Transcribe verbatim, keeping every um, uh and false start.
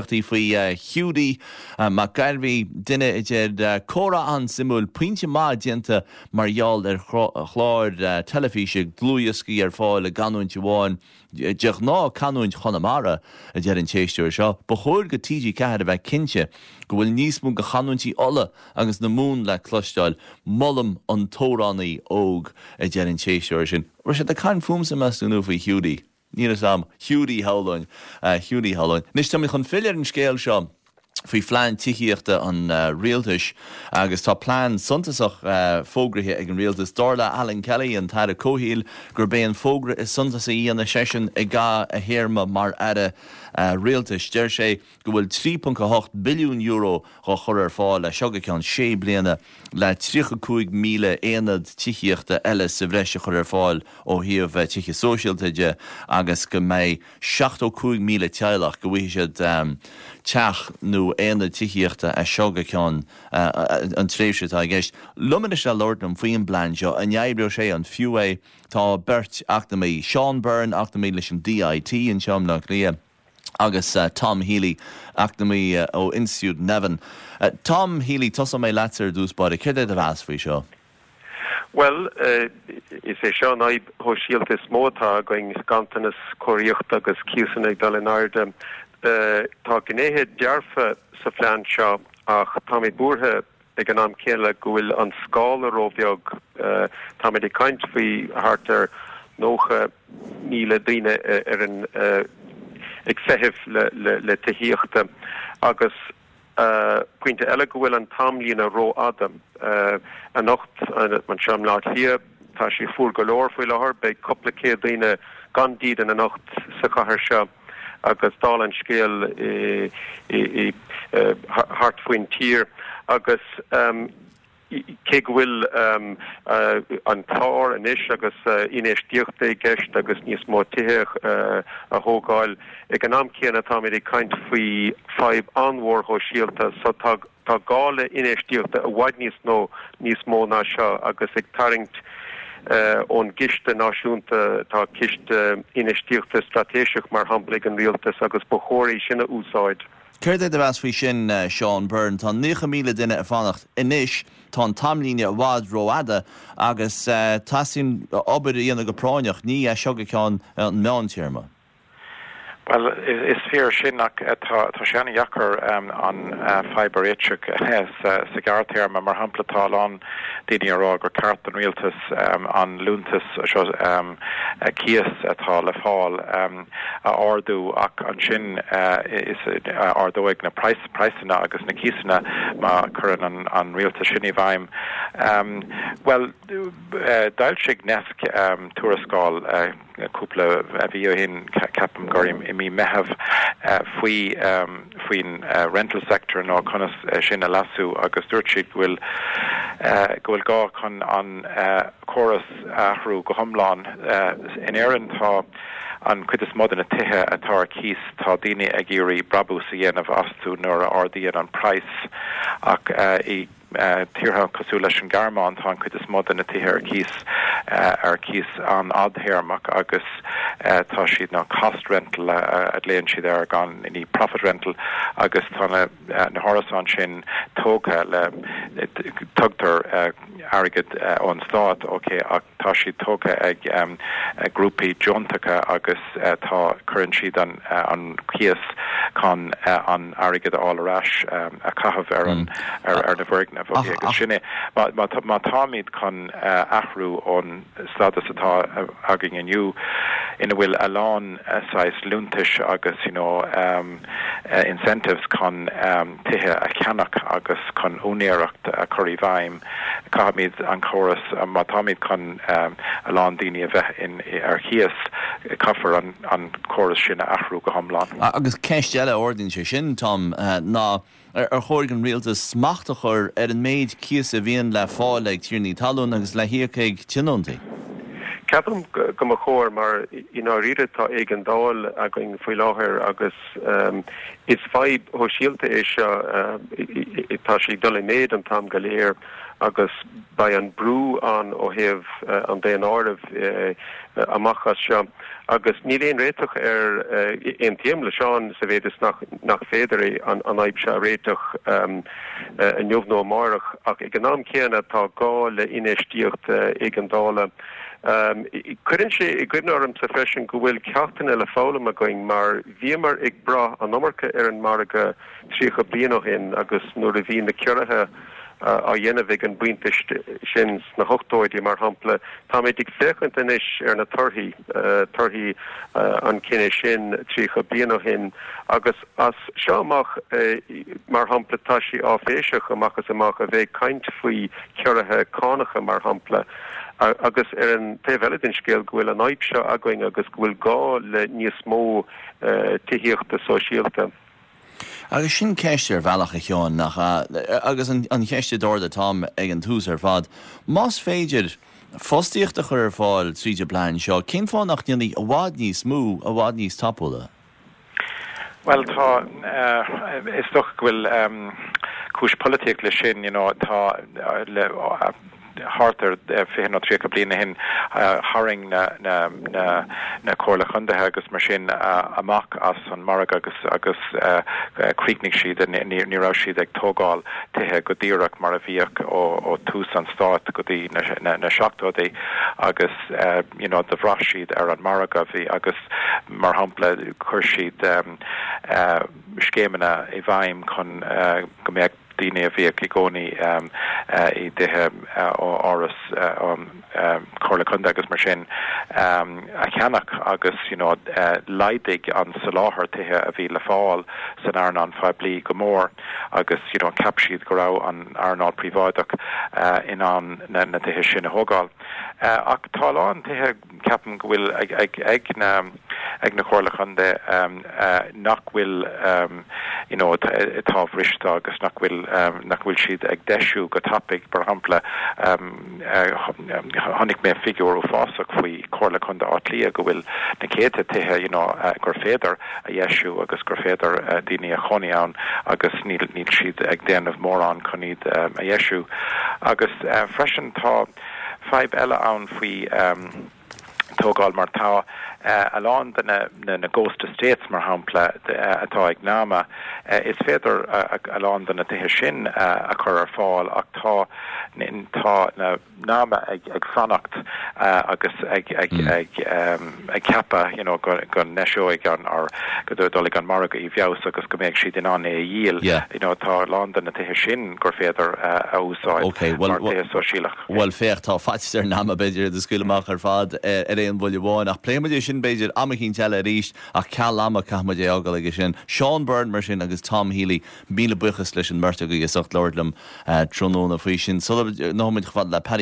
tííochtaí faoi hiúdaí má gairbhí duine idir córa an simúil pointe má dianta margheall ar chláir telefíse glúioscaí ar fáil le ganúint bháin deach ná canúint Chonamara a dear an téisteúir seo, ba chóir go tídí cead a bheith cinse go bhfuil níos mú go chanúintí ola agus na mún le cloisteáil mollam an tóránaí óg a dear an téisteúir sin. Ru sé de cain fumsa meúnú faoi hiúdaí. Níl am hiúdaí hálainn, hiúdaí hálainn. Nis tá mi chun fillir an scéal seo faoi phlean tichíochta an uh, rialtas agus tá plán suntasach uh, fógrathe ag an rialtas Dorla Alan Kelly an tar a cóhíl gur bé an fógra is suntas í an session i gá a héirma mar ada uh, rialtas deir sé go bhfuil trí pwnca ocht billiún euro go chur ar fáil le seoga ceann sé bliana le trícha cúig míle éanad tichíochta eile sa bhreise chur ar fáil ó thiomh tichi sóisialtaide agus go méid seachtó cúig míle teilech go bhfuil siad um, teach nó éana tiíochta a seoga ceán an tréimhse tá gceist. Lumana se Lordnam faoin blaen seo an neibreú sé an fiú é tá Bert achtamí Sean Byrne achtamí leis an D I T an seom nach lia agus uh, Tom Healy achtamí uh, ó Institute Nevin. Uh, Tom Healy tosa mé letar dúspáide céir é a bheas faoi seo? Well, uh, is é seo naib ho síaltas mótá going gantanas choíocht agus cíúsan ag dal in airde. Uh, tá gnéthe dearfa sa phlean seo ach tá mé búrthe ag an am céile go bhfuil an scála róbheag uh, tá mé de caint faoi hartar nócha míle daoine uh, ar an uh, ag feitheamh le, le, le taíochta agus uh, puinte eile go bhfuil an tamlíon a ró adam uh, a nocht uh, man seam lá hia tá sé fuair go leor faoi láthair beidh coppla cé daoine gan díad an a nocht sa chathair seo agus dal an scéal i, i, i uh, hart faoin tír agus um, cé bhfuil um, uh, an táir an isis agus uh, inéis díochta gceist agus níos mó tithe uh, a thógáil ag an am céanna tá mé caint faoi five anmhór ho síalta so tá tá gála inéis díochta a bhaid níos nó níos mó ná seo agus ag taringt Uh, ón giste náisiúnta tá ciste uh, inistíochta stratéiseach mar hamblig an rialtas agus bachóirí sinna úsáid. Céir é de bheas faoi sin uh, Sean Byrne tá nine míle duine a fannacht inis tá tamlíne a bhád róada agus uh, tasín obair íana go práineach ní a seoga ceán an meántíirma. Well, is fear sinach tá seanna jacker um, an uh, fiber éitric uh, sa gartherma mar hamplatá an daine ará gur ceart an rialtas um, an lúntas um, uh, cias atá le fáil um, a ardú ach an sin uh, is uh, ardó ag na price priceanna agus na císanna má churann an, an rialtas sinna bhaim. Um, well, uh, dail sig nesc um, tuarascáil uh, cúpla a bhí hin capam gorim i mí mehaf uh, faoi um, faoin uh, rental sector nó conas uh, sin a lasú agus dúirtsid bhfuil uh, gohfuil gá chun an uh, choras ahrú go thomláin uh, in éireann tá an cuid is mod in a tithe atá cís tá daine ag géirí brabú sa dhéanamh asú nuair a ardaíon an price ach uh, i Uh, tíortha cosú leis an garmán tá chuid is mod in na tithe ar cís uh, ar cís an adhéirmach agus uh, tá siad ná cost rental uh, a léonn siad ar gan in profit rental agus tána uh, na hárasán sin tóga le tugtar uh, airgid uh, ón stát okay, ach tá siad tóga ag um, grúpaí jontacha agus uh, tá churann siad an, uh, an cías chun uh, an airgid álarás um, a cahabh ar an mm. ar, ar na bhirgna sinne má táid chun ahrú ón stadas atá agin iniu ina bhfuil aláin sais lúntais agus you know, um, uh, incentives chun um, tithe a ceannach agus chun únéireacht a choirí bhaim cahamid an choras má táid chun um, aláin daine a bheith in ar chias caafar an, an choras sinna ahrú go thomláin. Agus ceist eile ordin sé sin Tom uh, ná ar ar chóirgan rialtas smachtachar ar an méid cías a bhíon le fáil ag tíornaí talún agus le hiícéig tinúntaí. Ceapam go mo chóir mar in áíre tá ag an dáil a going foioi láthir agus um, is feib ho síalta é seo tá sí dul méid an tam go léir agus ba an brú an ó heh uh, an dé an ámh uh, amachchas seo agus ní léon réitoch ar uh, in téimle seán sa bhéidir nach, nach féidirí an, an aib se réitoch um, uh, an jomhnó marach ach ag an nám céanna tá gá le inéistíocht uh, ag an dála. Um, Cuireann sé i gcuireann orm sa freisin go bhfuil ceachtain le fálam a going mar bhíomar ag bra an nómarcha ar an marga tríocha bliana hin agus nuair a bhí na ceorathe uh, a dhéanamh an buinte sin na hochtóidí mar hampla tá méid ag féchant inis ar na torthaí uh, torthaí uh, an cinenne sin tríocha bliana hin agus as seoach uh, mar hampla tá sí áféiseach amachchas amach a bheith caint faoi ceorathe cánacha mar hampla. agus ar an taobhheilidin scéal go bhfuil an aib seo agoing agus go bhfuil gá le níos mó uh, tííochta sosiálta. Agus sin ceiste ar bhealach a teán nach agus an, an cheiste dáda tám ag an tús ar fad. Más féidir fostíochta chur ar fáil tríide blain seo, cén fá nach níonaí a bhád níos mú a bhád níos tapúla? Well, tá uh, is doch bhfuil um, cúis politic le sin, you know, tá uh, le uh, hartar fihin ó trí bliana hin haring na na na na cóla chundathe agus mar sin amach as an marg agus agus críicnig siad nírá siad ag tógáil tuthe go dtíireach mar a bhíoch ó ó tús an stát go dtí na na seachtódaí agus you know de bhrá siad ar an marg a bhí agus mar hampla chuir siad scéimena i bhaim chun go méid Dine a bhí cigóní um, uh, i dtithe ó áras chorla chunda agus mar sin um, a cheannach agus you know, uh, leidig an sa láthair tithe a bhí le fáil san airnán fá blií go mór agus you know, cap siad go rá an airnáil príváideach uh, in an na, na tithe sin a thógáil. Uh, ach táláin tithe ceapan go bhfuil ag, ag, ag, na, ag na chorla chunda um, uh, nach bhfuil um, you know, tá bhrista agus nach bhfuil Um, nach bhfuil siad ag deisiú go tapig bar hampla um, uh, tháinig mé figúr ó fásach faoi chorla chunda átlí go bhfuil na céite tuthe you know, uh, gur féidir a dhéisiú agus gur féidir uh, daoine a choní ann agus níl níl siad ag déanamh mór an chun iad um, a dhéisiú agus uh, freisin tá feib eile ann faoi um, tógáil mar tá uh, alán na, na, na Ghost Estates mar hampla uh, atá ag náma uh, is féidir uh, alán na tuthe sin uh, a chur ar fáil ach tá tá na náma ag, ag fannacht uh, agus ag, ag, mm. ag, um, ag ceapa you know, go, go neisiúig an ar go dúdolig an marga i bheos agus go méid siad in an é díal yeah. you know, tá alán na tuthe sin gur féidir uh, a úsáid okay, well, mar tuthe sosiálach. Well féach tá faitir náma beidir de scuileach ar fad ar éon bhfuil bháin ach pléimeide sin beidir amachín teile ríist a ceall ama caithmaide ágal agus sin Sean Byrne mar sin agus Tom Healy míle buchas leis an mrte go isocht Lordlam uh, tróna faoi sin. So nóid chfad le